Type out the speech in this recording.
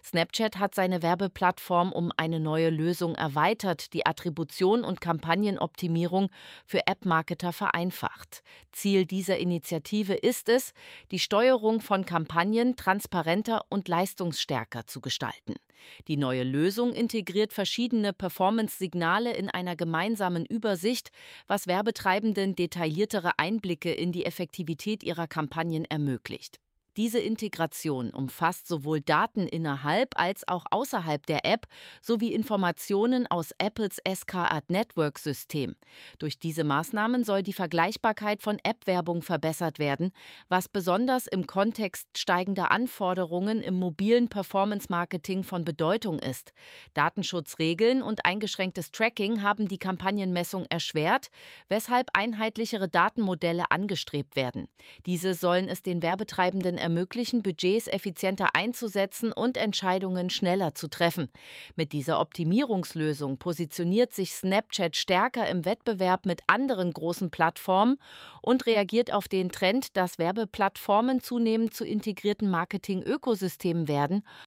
Snapchat hat seine Werbeplattform um eine neue Lösung erweitert, die Attribution und Kampagnenoptimierung für App-Marketer vereinfacht. Ziel dieser Initiative ist es, die Steuerung von Kampagnen transparenter und leistungsstärker zu gestalten. Die neue Lösung integriert verschiedene Performance-Signale in einer gemeinsamen Übersicht, was Werbetreibenden detailliertere Einblicke in die Effektivität ihrer Kampagnen ermöglicht. Diese Integration umfasst sowohl Daten innerhalb als auch außerhalb der App sowie Informationen aus Apples SKAd-Network-System. Durch diese Maßnahmen soll die Vergleichbarkeit von App-Werbung verbessert werden, was besonders im Kontext steigender Anforderungen im mobilen Performance-Marketing von Bedeutung ist. Datenschutzregeln und eingeschränktes Tracking haben die Kampagnenmessung erschwert, weshalb einheitlichere Datenmodelle angestrebt werden. Diese sollen es den Werbetreibenden ermöglichen, Budgets effizienter einzusetzen und Entscheidungen schneller zu treffen. Mit dieser Optimierungslösung positioniert sich Snapchat stärker im Wettbewerb mit anderen großen Plattformen und reagiert auf den Trend, dass Werbeplattformen zunehmend zu integrierten Marketing-Ökosystemen werden